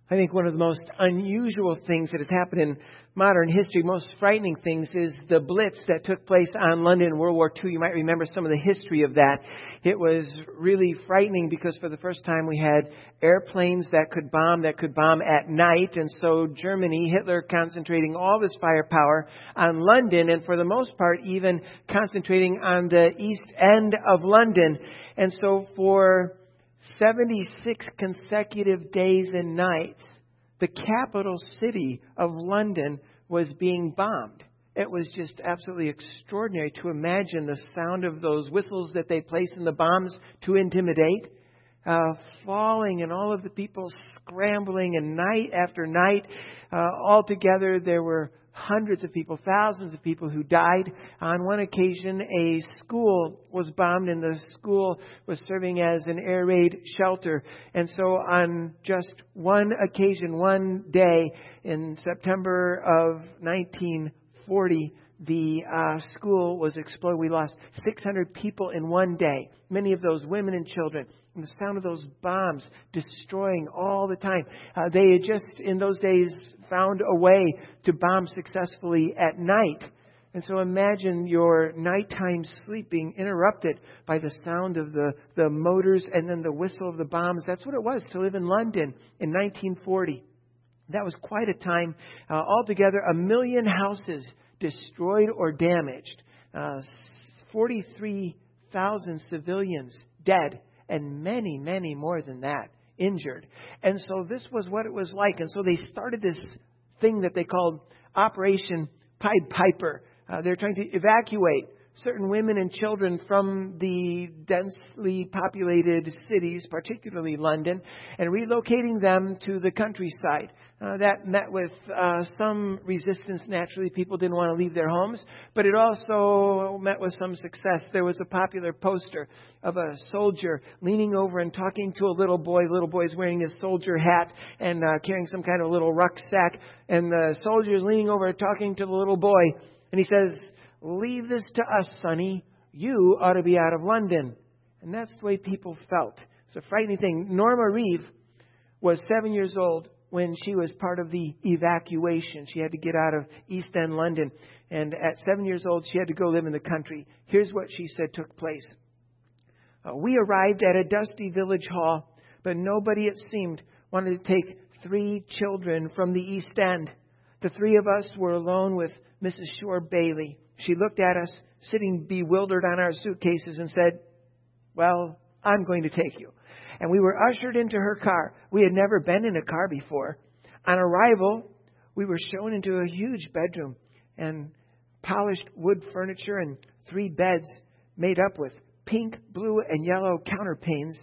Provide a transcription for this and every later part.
I think one of the most unusual things that has happened in modern history, most frightening things, is the Blitz that took place on London in World War II. You might remember some of the history of that. It was really frightening because for the first time we had airplanes that could bomb at night. And so Germany, Hitler concentrating all this firepower on London, and for the most part even concentrating on the east end of London. And so for 76 consecutive days and nights, the capital city of London was being bombed. It was just absolutely extraordinary to imagine the sound of those whistles that they placed in the bombs to intimidate, falling, and all of the people scrambling, and night after night. Altogether, there were hundreds of people, thousands of people who died. On one occasion, a school was bombed, and the school was serving as an air raid shelter. And so on just one occasion, one day in September of 1940, the school was exploded. We lost 600 people in one day, many of those women and children. And the sound of those bombs destroying all the time. They had just, in those days, found a way to bomb successfully at night. And so imagine your nighttime sleep being interrupted by the sound of the motors and then the whistle of the bombs. That's what it was to live in London in 1940. That was quite a time. Altogether, 1 million houses destroyed or damaged. 43,000 civilians dead. And many, many more than that injured. And so this was what it was like. And so they started this thing that they called Operation Pied Piper. They're trying to evacuate certain women and children from the densely populated cities, particularly London, and relocating them to the countryside. That met with some resistance. Naturally, people didn't want to leave their homes, but it also met with some success. There was a popular poster of a soldier leaning over and talking to a little boy. The little boy's wearing his soldier hat and carrying some kind of little rucksack, and the soldier is leaning over and talking to the little boy, and he says, "Leave this to us, sonny. You ought to be out of London." And that's the way people felt. It's a frightening thing. Norma Reeve was 7 years old when she was part of the evacuation. She had to get out of East End London. And at 7 years old, she had to go live in the country. Here's what she said took place. "We arrived at a dusty village hall, but nobody, it seemed, wanted to take 3 children from the East End. The 3 of us were alone with Mrs. Shore Bailey. She looked at us, sitting bewildered on our suitcases, and said, 'Well, I'm going to take you.' And we were ushered into her car. We had never been in a car before. On arrival, we were shown into a huge bedroom and polished wood furniture and 3 beds made up with pink, blue, and yellow counterpanes.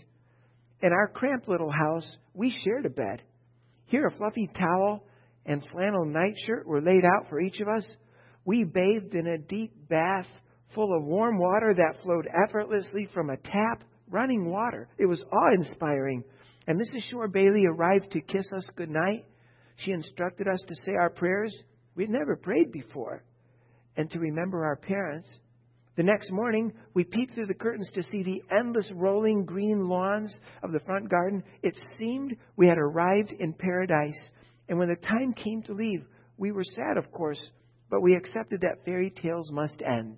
In our cramped little house, we shared a bed. Here, a fluffy towel and flannel nightshirt were laid out for each of us. We bathed in a deep bath full of warm water that flowed effortlessly from a tap, running water. It was awe-inspiring. And Mrs. Shore Bailey arrived to kiss us goodnight. She instructed us to say our prayers. We'd never prayed before. And to remember our parents. The next morning, we peeked through the curtains to see the endless rolling green lawns of the front garden. It seemed we had arrived in paradise. And when the time came to leave, we were sad, of course, but we accepted that fairy tales must end."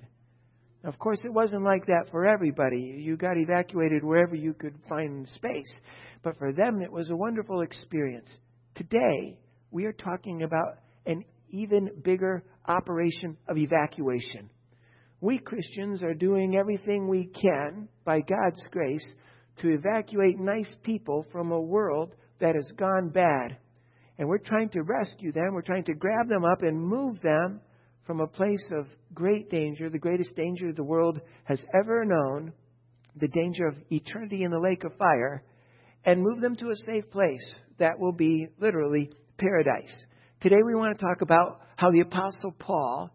Of course, it wasn't like that for everybody. You got evacuated wherever you could find space. But for them, it was a wonderful experience. Today, we are talking about an even bigger operation of evacuation. We Christians are doing everything we can, by God's grace, to evacuate nice people from a world that has gone bad. And we're trying to rescue them. We're trying to grab them up and move them from a place of great danger, the greatest danger the world has ever known, the danger of eternity in the lake of fire, and move them to a safe place that will be literally paradise. Today we want to talk about how the Apostle Paul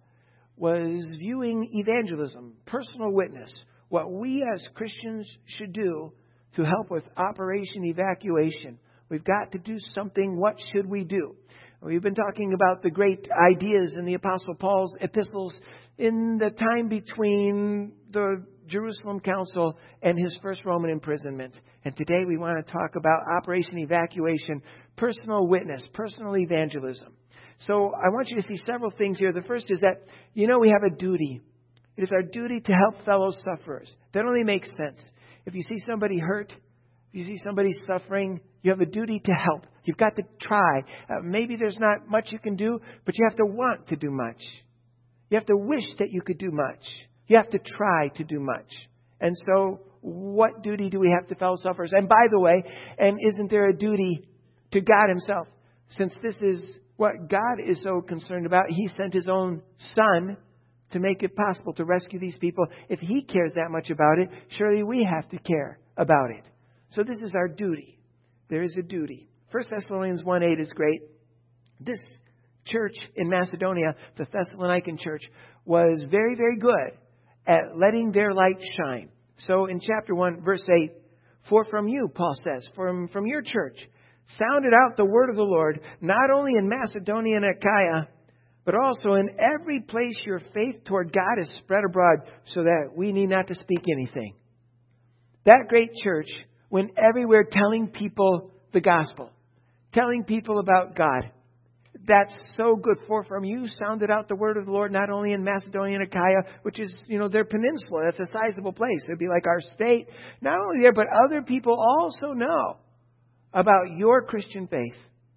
was viewing evangelism, personal witness, what we as Christians should do to help with Operation Evacuation. We've got to do something. What should we do? We've been talking about the great ideas in the Apostle Paul's epistles in the time between the Jerusalem Council and his first Roman imprisonment. And today we want to talk about Operation Evacuation, personal witness, personal evangelism. So I want you to see several things here. The first is that, we have a duty. It is our duty to help fellow sufferers. That only makes sense. If you see somebody hurt, if you see somebody suffering, you have a duty to help. You've got to try. Maybe there's not much you can do, but you have to want to do much. You have to wish that you could do much. You have to try to do much. And so, what duty do we have to fellow sufferers? And by the way, and isn't there a duty to God himself? Since this is what God is so concerned about, he sent his own Son to make it possible to rescue these people. If he cares that much about it, surely we have to care about it. So this is our duty. There is a duty. 1 Thessalonians 1:8 is great. This church in Macedonia, the Thessalonican church, was very, very good at letting their light shine. So in chapter 1, verse 8, for from you, Paul says, from your church, sounded out the word of the Lord, not only in Macedonia and Achaia, but also in every place your faith toward God is spread abroad, so that we need not to speak anything. That great church went everywhere telling people the gospel, telling people about God. That's so good. For from you sounded out the word of the Lord, not only in Macedonia and Achaia, which is, their peninsula. That's a sizable place. It'd be like our state. Not only there, but other people also know about your Christian faith.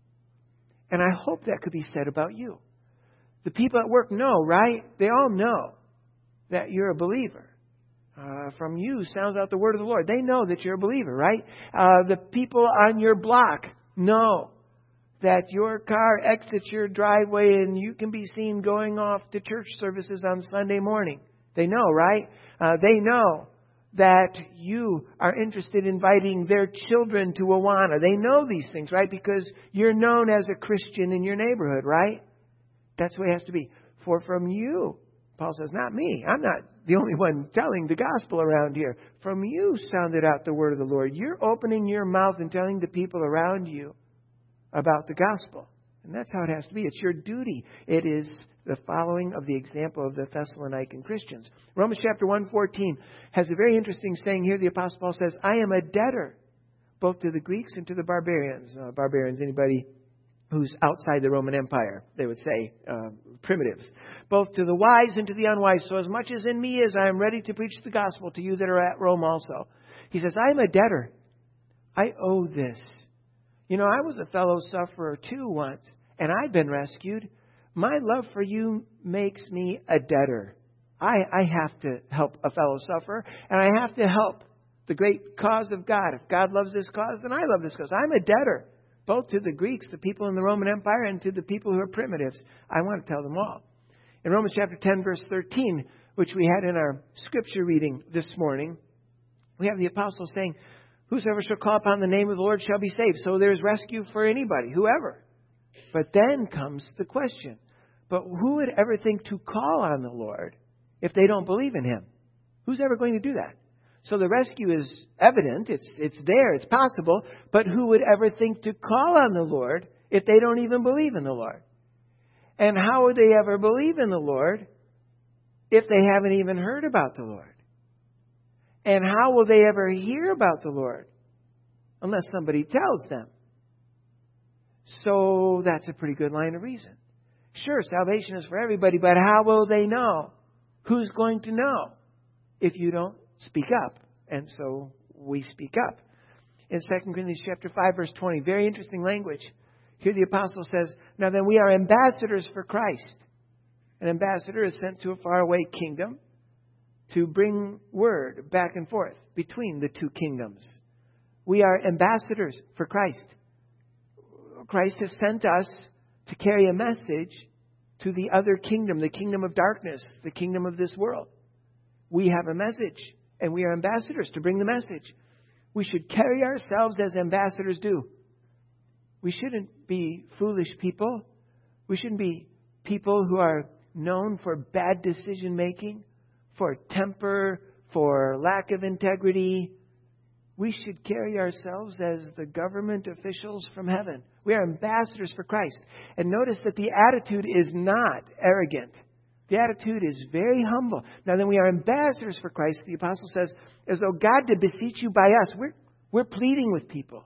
And I hope that could be said about you. The people at work know, right? They all know that you're a believer. From you sounds out the word of the Lord. They know that you're a believer, right? The people on your block know that your car exits your driveway and you can be seen going off to church services on Sunday morning. They know, right? They know that you are interested in inviting their children to Awana. They know these things, right? Because you're known as a Christian in your neighborhood, right? That's the way it has to be. For from you, Paul says, not me. I'm not the only one telling the gospel around here. From you sounded out the word of the Lord. You're opening your mouth and telling the people around you about the gospel. And that's how it has to be. It's your duty. It is the following of the example of the Thessalonican Christians. Romans chapter 1:14 has a very interesting saying here. The Apostle Paul says, I am a debtor both to the Greeks and to the barbarians. Barbarians, anybody who's outside the Roman Empire, they would say, primitives. Both to the wise and to the unwise. So as much as in me is, I am ready to preach the gospel to you that are at Rome also. He says, I am a debtor. I owe this. I was a fellow sufferer too once, and I'd been rescued. My love for you makes me a debtor. I have to help a fellow sufferer, and I have to help the great cause of God. If God loves this cause, then I love this cause. I'm a debtor, both to the Greeks, the people in the Roman Empire, and to the people who are primitives. I want to tell them all. In Romans chapter 10, verse 13, which we had in our scripture reading this morning, we have the apostle saying, whosoever shall call upon the name of the Lord shall be saved. So there's rescue for anybody, whoever. But then comes the question, but who would ever think to call on the Lord if they don't believe in him? Who's ever going to do that? So the rescue is evident, it's there, it's possible, but who would ever think to call on the Lord if they don't even believe in the Lord? And how would they ever believe in the Lord if they haven't even heard about the Lord? And how will they ever hear about the Lord unless somebody tells them? So that's a pretty good line of reason. Sure, salvation is for everybody, but how will they know? Who's going to know if you don't speak up? And so we speak up. In 2 Corinthians chapter 5, verse 20, very interesting language. Here the apostle says, now then we are ambassadors for Christ. An ambassador is sent to a faraway kingdom to bring word back and forth between the two kingdoms. We are ambassadors for Christ. Christ has sent us to carry a message to the other kingdom, the kingdom of darkness, the kingdom of this world. We have a message, and we are ambassadors to bring the message. We should carry ourselves as ambassadors do. We shouldn't be foolish people. We shouldn't be people who are known for bad decision making, for temper, for lack of integrity. We should carry ourselves as the government officials from heaven. We are ambassadors for Christ. And notice that the attitude is not arrogant. The The attitude is very humble. Now then, we are ambassadors for Christ, the apostle says, as though God did beseech you by us. We're pleading with people.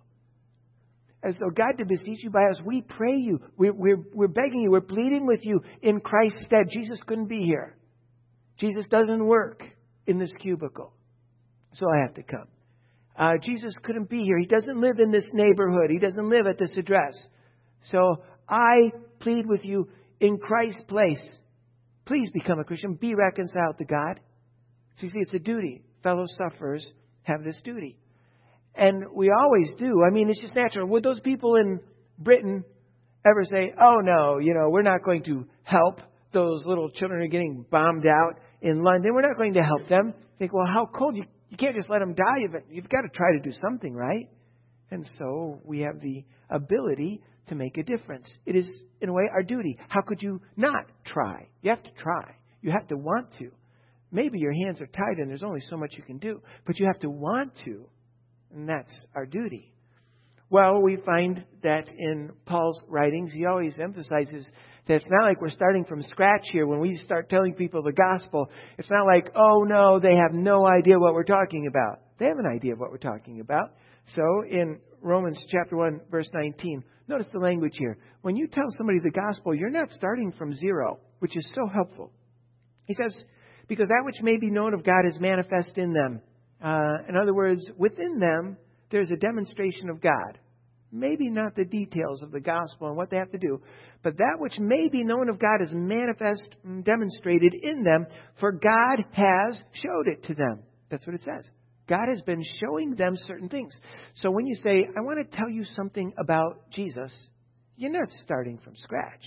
As though God did beseech you by us, we pray you. We're begging you. We're pleading with you in Christ's stead. Jesus couldn't be here. Jesus doesn't work in this cubicle. So I have to come. Jesus couldn't be here. He doesn't live in this neighborhood. He doesn't live at this address. So I plead with you in Christ's place. Please become a Christian. Be reconciled to God. So you see, it's a duty. Fellow sufferers have this duty. And we always do. I mean, it's just natural. Would those people in Britain ever say, oh, no, we're not going to help those little children who are getting bombed out in London. We're not going to help them. Think, well, how cold? You can't just let them die. You've got to try to do something, right? And so we have the ability to make a difference. It is, in a way, our duty. How could you not try? You have to try. You have to want to. Maybe your hands are tied and there's only so much you can do. But you have to want to. And that's our duty. Well, we find that in Paul's writings, he always emphasizes that it's not like we're starting from scratch here. When we start telling people the gospel, it's not like, oh no, they have no idea what we're talking about. They have an idea of what we're talking about. So in Romans chapter 1, verse 19, notice the language here. When you tell somebody the gospel, you're not starting from zero, which is so helpful. He says, because that which may be known of God is manifest in them. In other words, within them, there's a demonstration of God. Maybe not the details of the gospel and what they have to do, but that which may be known of God is manifest and demonstrated in them, for God has showed it to them. That's what it says. God has been showing them certain things. So when you say, I want to tell you something about Jesus, you're not starting from scratch.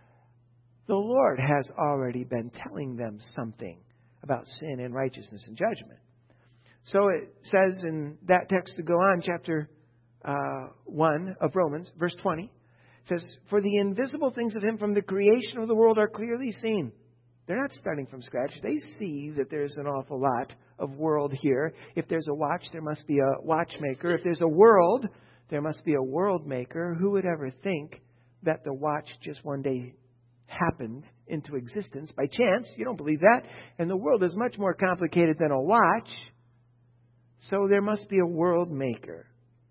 The Lord has already been telling them something about sin and righteousness and judgment. So it says in that text to go on, chapter 1 of Romans, verse 20, it says, for the invisible things of Him from the creation of the world are clearly seen. They're not starting from scratch. They see that there's an awful lot of world here. If there's a watch, there must be a watchmaker. If there's a world, there must be a world maker. Who would ever think that the watch just one day happened into existence by chance? You don't believe that. And the world is much more complicated than a watch. So there must be a world maker.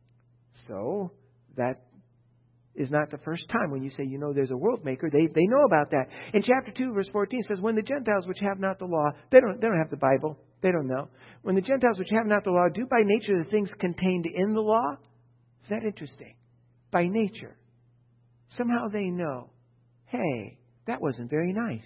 So that is not the first time when you say, there's a world maker. They know about that. In chapter 2, verse 14, it says, when the Gentiles which have not the law, they don't have the Bible. They don't know. When the Gentiles which have not the law do by nature the things contained in the law. Is that interesting? By nature. Somehow they know, hey, that wasn't very nice.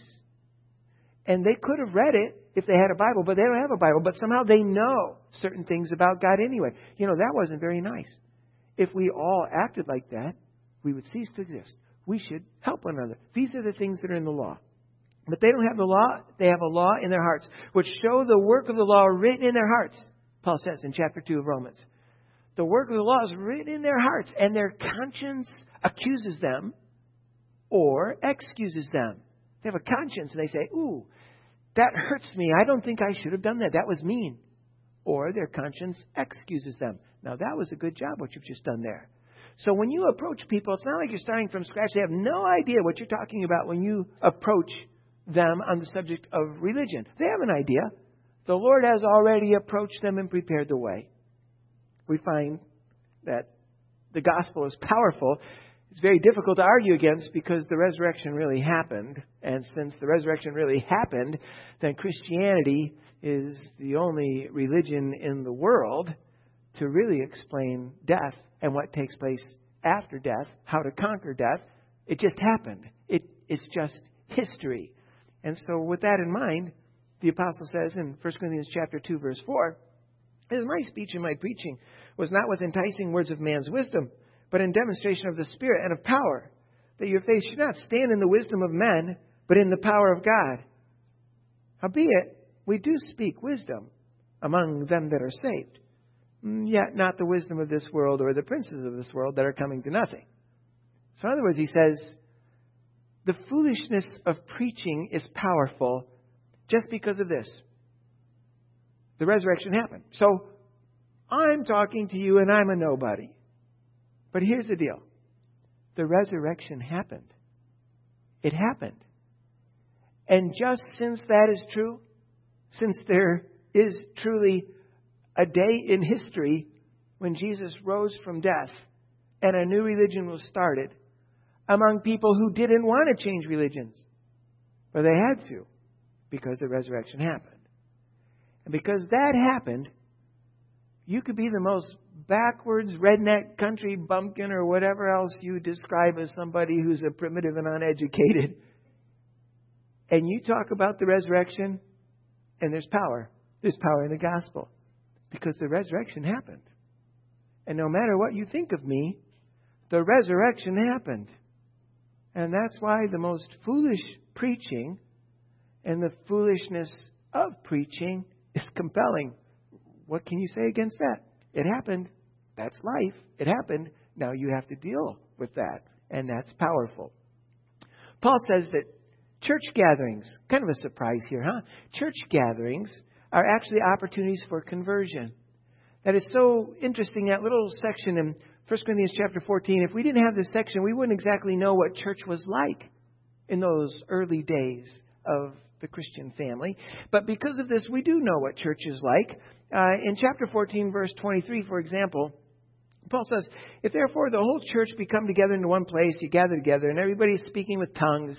And they could have read it if they had a Bible, but they don't have a Bible. But somehow they know certain things about God anyway. That wasn't very nice. If we all acted like that, we would cease to exist. We should help one another. These are the things that are in the law. But they don't have the law. They have a law in their hearts, which show the work of the law written in their hearts. Paul says in chapter 2 of Romans. The work of the law is written in their hearts, and their conscience accuses them or excuses them. They have a conscience, and they say, ooh, that hurts me. I don't think I should have done that. That was mean. Or their conscience excuses them. Now, that was a good job, what you've just done there. So when you approach people, it's not like you're starting from scratch. They have no idea what you're talking about when you approach them on the subject of religion. They have an idea. The Lord has already approached them and prepared the way. We find that the gospel is powerful. It's very difficult to argue against because the resurrection really happened. And since the resurrection really happened, then Christianity is the only religion in the world to really explain death and what takes place after death, how to conquer death. It just happened. It's just history. And so with that in mind, the apostle says in 1 Corinthians chapter 2, verse 4, as my speech and my preaching was not with enticing words of man's wisdom, but in demonstration of the Spirit and of power, that your faith should not stand in the wisdom of men, but in the power of God. Howbeit, we do speak wisdom among them that are saved, yet not the wisdom of this world or the princes of this world that are coming to nothing. So in other words, he says, the foolishness of preaching is powerful just because of this. The resurrection happened. So I'm talking to you and I'm a nobody. But here's the deal. The resurrection happened. It happened. And just since that is true, since there is truly a day in history when Jesus rose from death and a new religion was started among people who didn't want to change religions, but they had to because the resurrection happened. And because that happened, you could be the most backwards redneck country bumpkin or whatever else you describe as somebody who's a primitive and uneducated. And you talk about the resurrection, and there's power. There's power in the gospel. Because the resurrection happened. And no matter what you think of me, the resurrection happened. And that's why the most foolish preaching and the foolishness of preaching is compelling. What can you say against that? It happened. That's life. It happened. Now you have to deal with that. And that's powerful. Paul says that church gatherings, kind of a surprise here, huh? Church gatherings are actually opportunities for conversion. That is so interesting, that little section in 1 Corinthians chapter 14. If we didn't have this section, we wouldn't exactly know what church was like in those early days of the Christian family. But because of this, we do know what church is like. In chapter 14, verse 23, for example, Paul says, if therefore the whole church be come together into one place, you gather together, and everybody is speaking with tongues.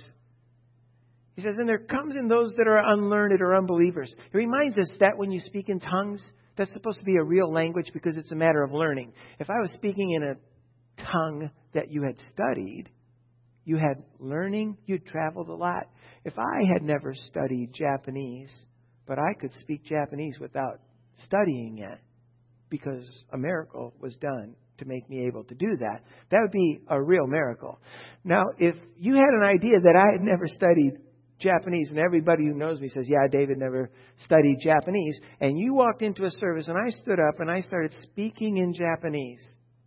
He says, and there comes in those that are unlearned or unbelievers. It reminds us that when you speak in tongues, that's supposed to be a real language because it's a matter of learning. If I was speaking in a tongue that you had studied, you had learning, you'd traveled a lot. If I had never studied Japanese, but I could speak Japanese without studying it because a miracle was done to make me able to do that, that would be a real miracle. Now, if you had an idea that I had never studied Japanese, and everybody who knows me says, yeah, David never studied Japanese, and you walked into a service and I stood up and I started speaking in Japanese,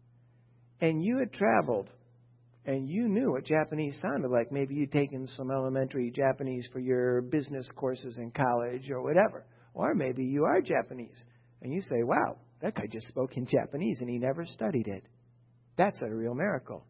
and you had traveled and you knew what Japanese sounded like. Maybe you'd taken some elementary Japanese for your business courses in college or whatever. Or maybe you are Japanese and you say, wow, that guy just spoke in Japanese and he never studied it. That's a real miracle.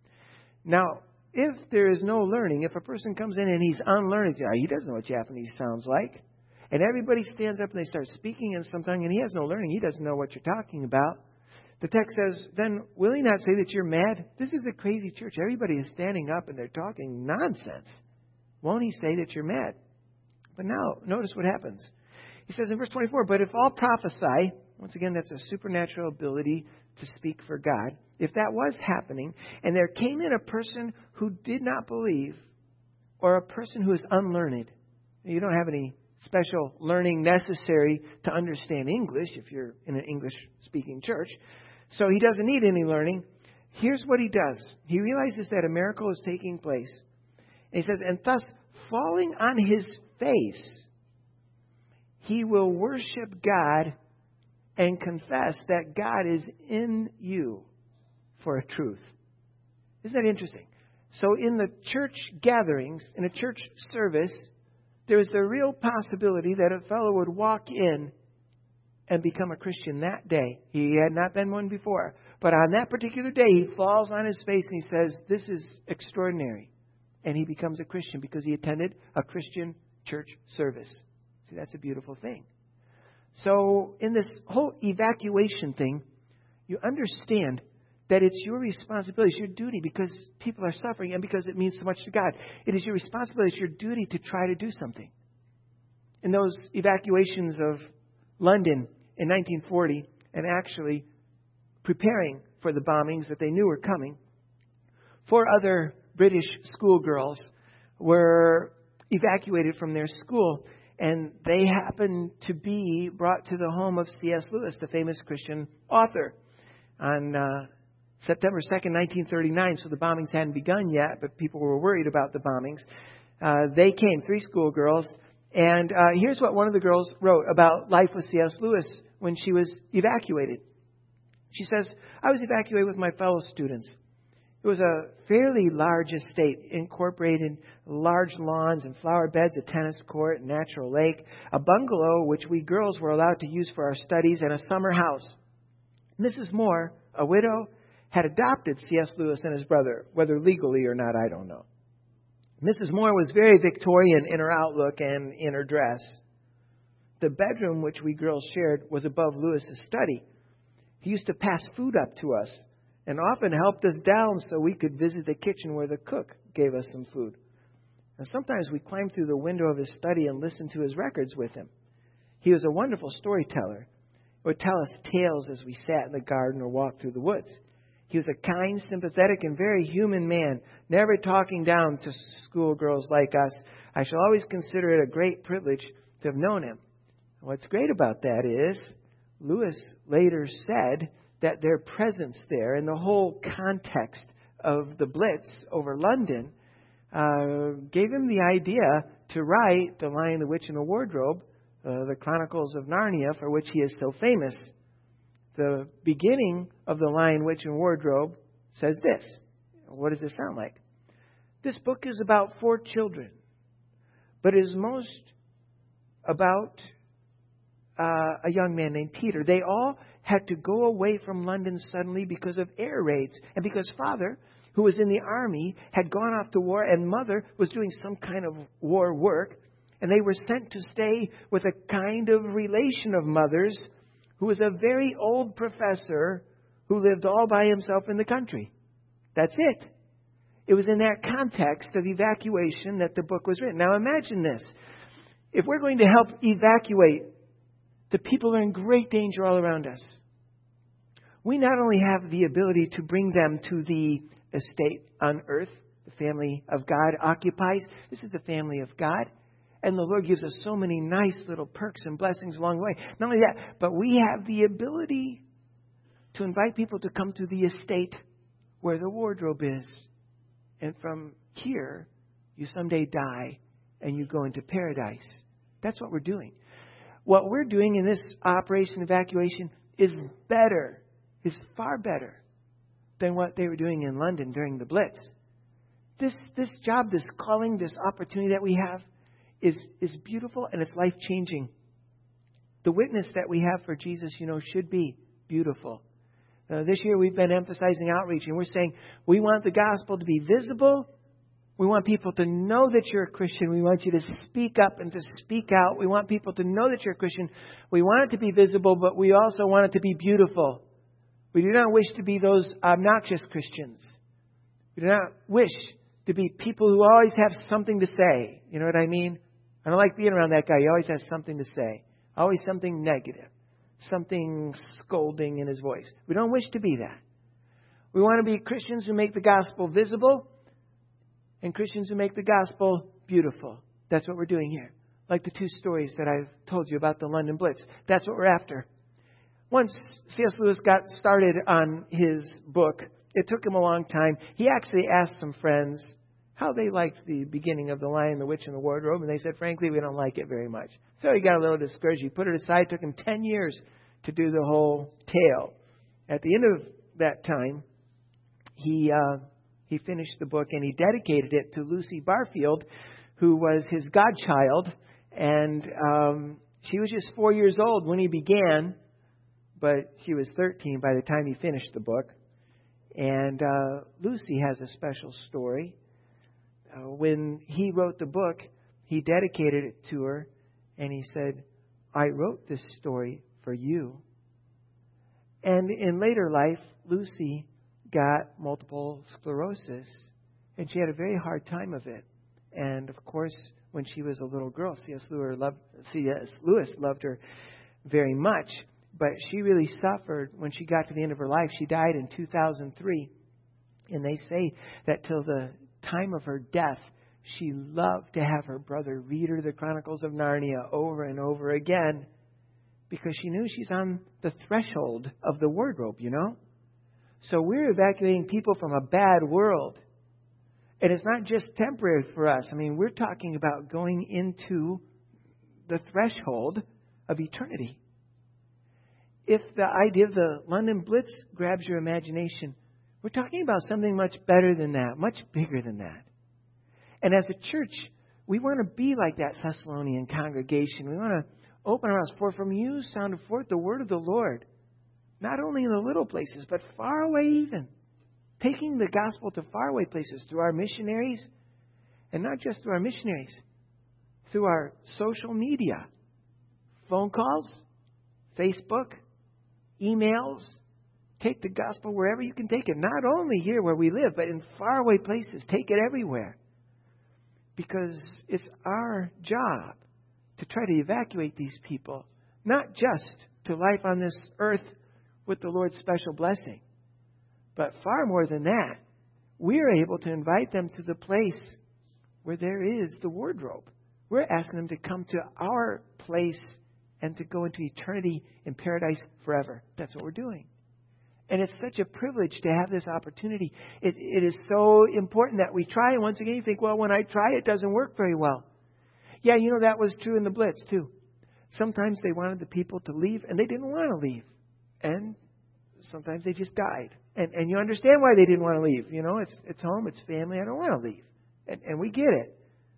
Now, if there is no learning, if a person comes in and he's unlearned, he doesn't know what Japanese sounds like, and everybody stands up and they start speaking in some tongue and he has no learning, he doesn't know what you're talking about, the text says, then will he not say that you're mad? This is a crazy church. Everybody is standing up and they're talking nonsense. Won't he say that you're mad? But now, notice what happens. He says in verse 24, but if all prophesy, once again, that's a supernatural ability to speak for God. If that was happening, and there came in a person who did not believe, or a person who is unlearned, you don't have any special learning necessary to understand English if you're in an English-speaking church, so he doesn't need any learning. Here's what he does. He realizes that a miracle is taking place. And he says, and thus, falling on his face, he will worship God and confess that God is in you for a truth. Isn't that interesting? So in the church gatherings, in a church service, there's the real possibility that a fellow would walk in and become a Christian that day. He had not been one before. But on that particular day, he falls on his face and he says, this is extraordinary. And he becomes a Christian because he attended a Christian church service. See, that's a beautiful thing. So in this whole evacuation thing, you understand that it's your responsibility, it's your duty because people are suffering and because it means so much to God. It is your responsibility, it's your duty to try to do something. In those evacuations of London in 1940, and actually preparing for the bombings that they knew were coming, 4 other British schoolgirls were evacuated from their school. And they happened to be brought to the home of C.S. Lewis, the famous Christian author, on September 2nd, 1939. So the bombings hadn't begun yet, but people were worried about the bombings. They came, 3 schoolgirls. And here's what one of the girls wrote about life with C.S. Lewis when she was evacuated. She says, I was evacuated with my fellow students. It was a fairly large estate, incorporated large lawns and flower beds, a tennis court, a natural lake, a bungalow which we girls were allowed to use for our studies, and a summer house. Mrs. Moore, a widow, had adopted C.S. Lewis and his brother, whether legally or not, I don't know. Mrs. Moore was very Victorian in her outlook and in her dress. The bedroom which we girls shared was above Lewis's study. He used to pass food up to us and often helped us down so we could visit the kitchen where the cook gave us some food. And sometimes we climbed through the window of his study and listened to his records with him. He was a wonderful storyteller. He would tell us tales as we sat in the garden or walked through the woods. He was a kind, sympathetic, and very human man, never talking down to schoolgirls like us. I shall always consider it a great privilege to have known him. What's great about that is, Lewis later said that their presence there and the whole context of the Blitz over London gave him the idea to write The Lion, the Witch, and the Wardrobe, the Chronicles of Narnia, for which he is so famous. The beginning of The Lion, Witch, and Wardrobe says this. What does this sound like? This book is about 4 children, but it is most about a young man named Peter. They all had to go away from London suddenly because of air raids, and because Father, who was in the army, had gone off to war, and Mother was doing some kind of war work, and they were sent to stay with a kind of relation of Mother's who was a very old professor who lived all by himself in the country. That's it. It was in that context of evacuation that the book was written. Now imagine this. If we're going to help evacuate the people who are in great danger all around us, we not only have the ability to bring them to the estate on earth the family of God occupies. This is the family of God. And the Lord gives us so many nice little perks and blessings along the way. Not only that, but we have the ability to invite people to come to the estate where the wardrobe is. And from here, you someday die and you go into paradise. That's what we're doing. What we're doing in this operation evacuation is better, is far better than what they were doing in London during the Blitz. This job, this calling, this opportunity that we have is beautiful, and it's life-changing. The witness that we have for Jesus, should be beautiful. This year we've been emphasizing outreach, and we're saying we want the gospel to be visible. We want people to know that you're a Christian. We want you to speak up and to speak out. We want people to know that you're a Christian. We want it to be visible, but we also want it to be beautiful. We do not wish to be those obnoxious Christians. We do not wish to be people who always have something to say. You know what I mean? I don't like being around that guy. He always has something to say. Always something negative. Something scolding in his voice. We don't wish to be that. We want to be Christians who make the gospel visible and Christians who make the gospel beautiful. That's what we're doing here. Like the 2 stories that I've told you about the London Blitz. That's what we're after. Once C.S. Lewis got started on his book, it took him a long time. He actually asked some friends how they liked the beginning of The Lion, the Witch, and the Wardrobe. And they said, frankly, we don't like it very much. So he got a little discouraged. He put it aside. It took him 10 years to do the whole tale. At the end of that time, he finished the book and he dedicated it to Lucy Barfield, who was his godchild. And she was just 4 years old when he began, but she was 13 by the time he finished the book. And Lucy has a special story. When he wrote the book, he dedicated it to her, and he said, I wrote this story for you. And in later life, Lucy got multiple sclerosis, and she had a very hard time of it. And of course, when she was a little girl, C.S. Lewis loved her very much, but she really suffered when she got to the end of her life. She died in 2003, and they say that till the time of her death, she loved to have her brother read her the Chronicles of Narnia over and over again, because she knew she's on the threshold of the wardrobe, So we're evacuating people from a bad world. And it's not just temporary for us. I mean, we're talking about going into the threshold of eternity. If the idea of the London Blitz grabs your imagination, we're talking about something much better than that, much bigger than that. And as a church, we want to be like that Thessalonian congregation. We want to open our mouths. For from you sounded forth the word of the Lord, not only in the little places, but far away even. Taking the gospel to faraway places through our missionaries And not just through our missionaries, through our social media, phone calls, Facebook, emails. Take the gospel wherever you can take it. Not only here where we live, but in faraway places. Take it everywhere. Because it's our job to try to evacuate these people, not just to life on this earth with the Lord's special blessing, but far more than that. We're able to invite them to the place where there is the wardrobe. We're asking them to come to our place and to go into eternity in paradise forever. That's what we're doing. And it's such a privilege to have this opportunity. It is so important that we try. And once again, you think, well, when I try, it doesn't work very well. Yeah, that was true in the Blitz, too. Sometimes they wanted the people to leave, and they didn't want to leave. And sometimes they just died. And you understand why they didn't want to leave. It's home, it's family. I don't want to leave. And we get it.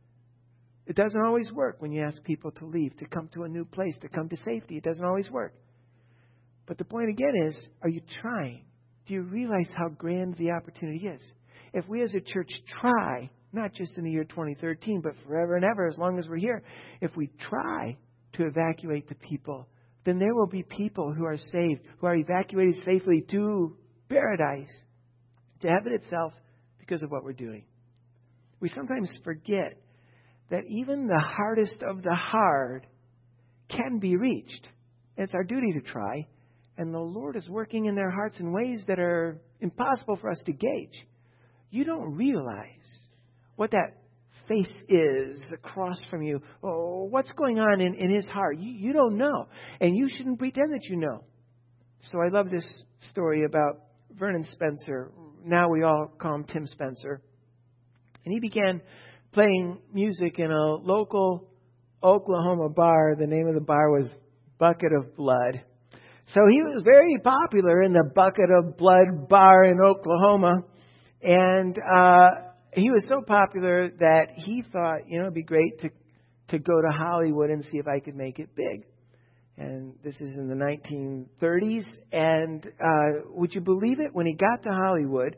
It doesn't always work when you ask people to leave, to come to a new place, to come to safety. It doesn't always work. But the point again is, are you trying? Do you realize how grand the opportunity is? If we as a church try, not just in the year 2013, but forever and ever, as long as we're here, if we try to evacuate the people, then there will be people who are saved, who are evacuated safely to paradise, to heaven itself, because of what we're doing. We sometimes forget that even the hardest of the hard can be reached. It's our duty to try. And the Lord is working in their hearts in ways that are impossible for us to gauge. You don't realize what that face is across from you. Oh, what's going on in his heart? You don't know. And you shouldn't pretend that you know. So I love this story about Vernon Spencer. Now we all call him Tim Spencer. And he began playing music in a local Oklahoma bar. The name of the bar was Bucket of Blood. So he was very popular in the Bucket of Blood bar in Oklahoma. And he was so popular that he thought, it'd be great to go to Hollywood and see if I could make it big. And this is in the 1930s. And would you believe it? When he got to Hollywood,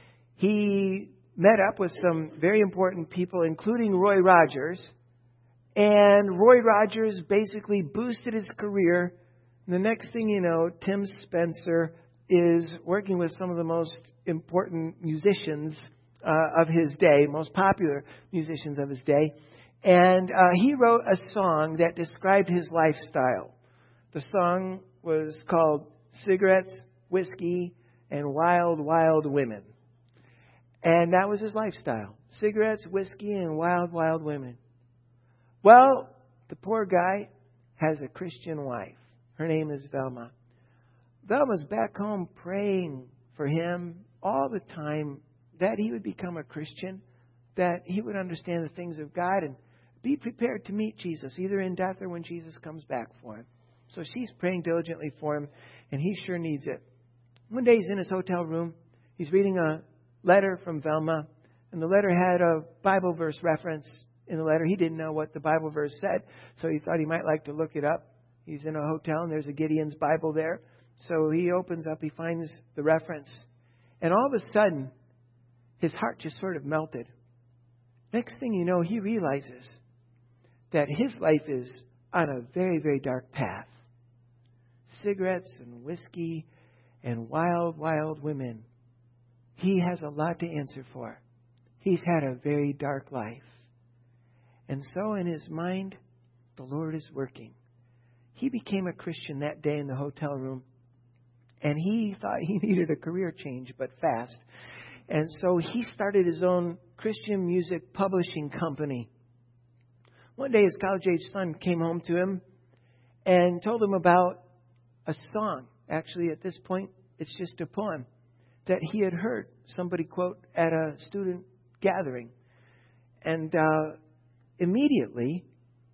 he met up with some very important people, including Roy Rogers. And Roy Rogers basically boosted his career. The next thing you know, Tim Spencer is working with some of the most important musicians of his day, most popular musicians of his day. And he wrote a song that described his lifestyle. The song was called Cigarettes, Whiskey, and Wild, Wild Women. And that was his lifestyle. Cigarettes, whiskey, and wild, wild women. Well, the poor guy has a Christian wife. Her name is Velma. Velma's back home praying for him all the time that he would become a Christian, that he would understand the things of God and be prepared to meet Jesus, either in death or when Jesus comes back for him. So she's praying diligently for him, and he sure needs it. One day he's in his hotel room. He's reading a letter from Velma, and the letter had a Bible verse reference in the letter. He didn't know what the Bible verse said, so he thought he might like to look it up. He's in a hotel, and there's a Gideon's Bible there. So he opens up, he finds the reference. And all of a sudden, his heart just sort of melted. Next thing you know, he realizes that his life is on a very, very dark path. Cigarettes and whiskey and wild, wild women. He has a lot to answer for. He's had a very dark life. And so in his mind, the Lord is working. He became a Christian that day in the hotel room. And he thought he needed a career change, but fast. And so he started his own Christian music publishing company. One day his college-age son came home to him and told him about a song. Actually, at this point, it's just a poem that he had heard somebody quote at a student gathering. And immediately,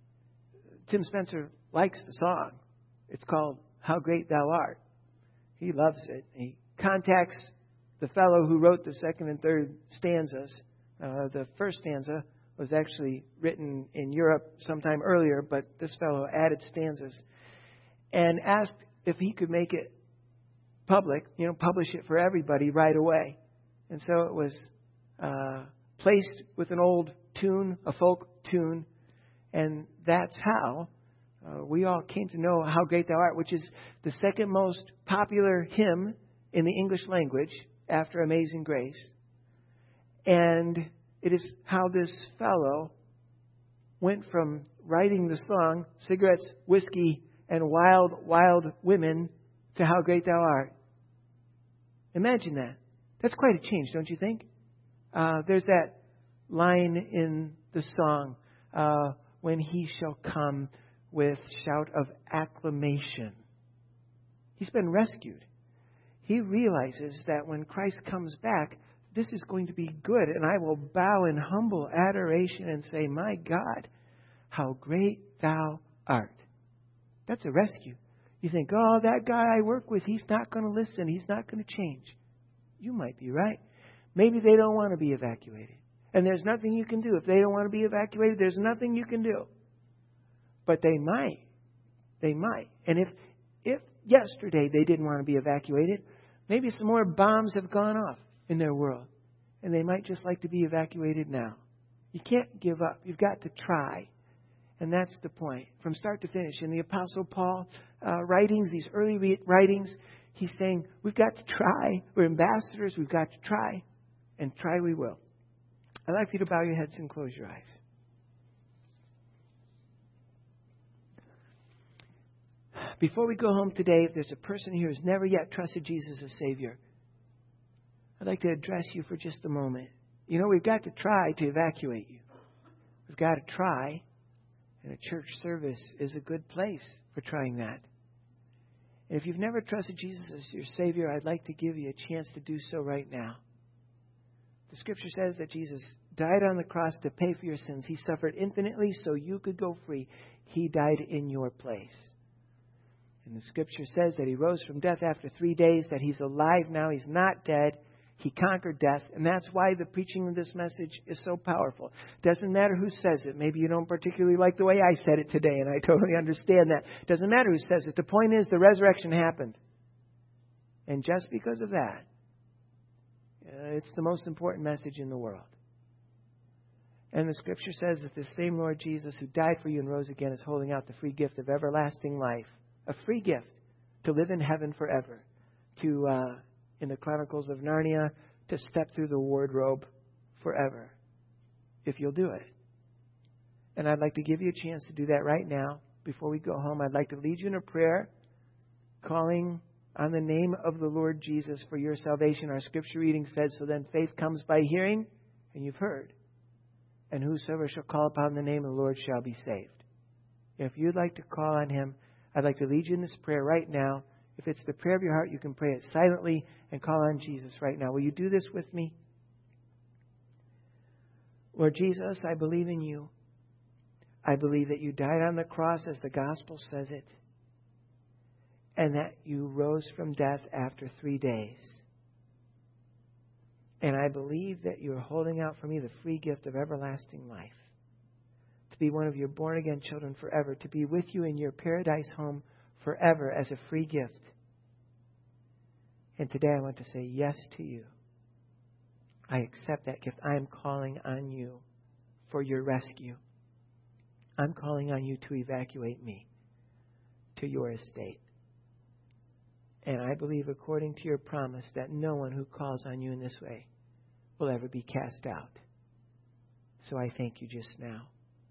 Tim Spencer likes the song. It's called How Great Thou Art. He loves it. He contacts the fellow who wrote the second and third stanzas. The first stanza was actually written in Europe sometime earlier, but this fellow added stanzas and asked if he could make it public, publish it for everybody right away. And so it was placed with an old tune, a folk tune, and that's how we all came to know How Great Thou Art, which is the second most popular hymn in the English language after Amazing Grace. And it is how this fellow went from writing the song, Cigarettes, Whiskey, and Wild, Wild Women, to How Great Thou Art. Imagine that. That's quite a change, don't you think? There's that line in the song, when he shall come with shout of acclamation. He's been rescued. He realizes that when Christ comes back, this is going to be good, and I will bow in humble adoration and say, my God, how great thou art. That's a rescue. You think, oh, that guy I work with, he's not going to listen. He's not going to change. You might be right. Maybe they don't want to be evacuated. And there's nothing you can do. If they don't want to be evacuated, there's nothing you can do. But they might. They might. And if yesterday they didn't want to be evacuated, maybe some more bombs have gone off in their world. And they might just like to be evacuated now. You can't give up. You've got to try. And that's the point. From start to finish. In the Apostle Paul writings, these early writings, he's saying, we've got to try. We're ambassadors. We've got to try. And try we will. I'd like you to bow your heads and close your eyes. Before we go home today, if there's a person here who's never yet trusted Jesus as Savior, I'd like to address you for just a moment. You know, we've got to try to evacuate you. We've got to try. And a church service is a good place for trying that. And if you've never trusted Jesus as your Savior, I'd like to give you a chance to do so right now. The Scripture says that Jesus died on the cross to pay for your sins. He suffered infinitely so you could go free. He died in your place. And the Scripture says that He rose from death after 3 days, that He's alive now. He's not dead. He conquered death. And that's why the preaching of this message is so powerful. Doesn't matter who says it. Maybe you don't particularly like the way I said it today, and I totally understand that. Doesn't matter who says it. The point is the resurrection happened. And just because of that, it's the most important message in the world. And the Scripture says that the same Lord Jesus who died for you and rose again is holding out the free gift of everlasting life. A free gift to live in heaven forever. To, in the Chronicles of Narnia, to step through the wardrobe forever. If you'll do it. And I'd like to give you a chance to do that right now. Before we go home, I'd like to lead you in a prayer calling on the name of the Lord Jesus for your salvation. Our Scripture reading said, so then faith comes by hearing, and you've heard. And whosoever shall call upon the name of the Lord shall be saved. If you'd like to call on Him, I'd like to lead you in this prayer right now. If it's the prayer of your heart, you can pray it silently and call on Jesus right now. Will you do this with me? Lord Jesus, I believe in you. I believe that you died on the cross as the gospel says it, and that you rose from death after 3 days. And I believe that you are holding out for me the free gift of everlasting life. To be one of your born-again children forever. To be with you in your paradise home forever as a free gift. And today I want to say yes to you. I accept that gift. I am calling on you for your rescue. I'm calling on you to evacuate me to your estate. And I believe, according to your promise, that no one who calls on you in this way will ever be cast out. So I thank you just now.